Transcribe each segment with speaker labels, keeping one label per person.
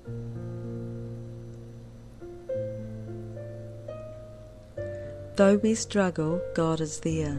Speaker 1: Though we struggle, God is there.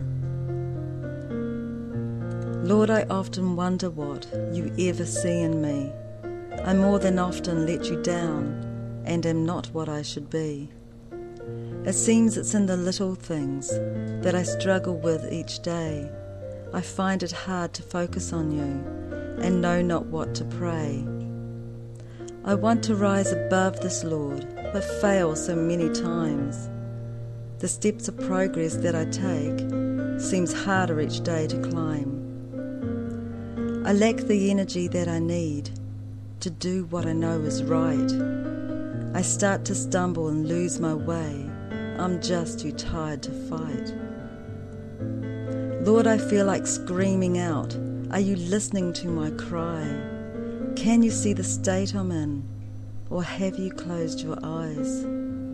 Speaker 1: Lord, I often wonder what you ever see in me. I more than often let you down and am not what I should be. It seems it's in the little things that I struggle with each day. I find it hard to focus on you and know not what to pray. I want to rise above this, Lord, but fail so many times. The steps of progress that I take seems harder each day to climb. I lack the energy that I need to do what I know is right. I start to stumble and lose my way. I'm just too tired to fight. Lord, I feel like screaming out. Are you listening to my cry? Can you see the state I'm in, or have you closed your eyes?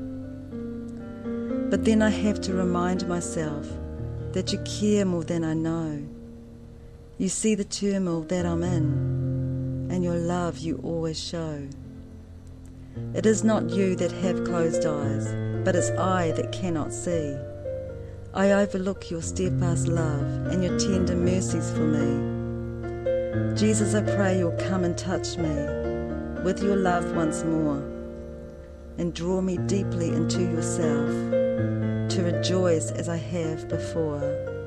Speaker 1: But then I have to remind myself that you care more than I know. You see the turmoil that I'm in, and your love you always show. It is not you that have closed eyes, but it's I that cannot see. I overlook your steadfast love and your tender mercies for me. Jesus, I pray you'll come and touch me with your love once more, and draw me deeply into yourself, to rejoice as I have before.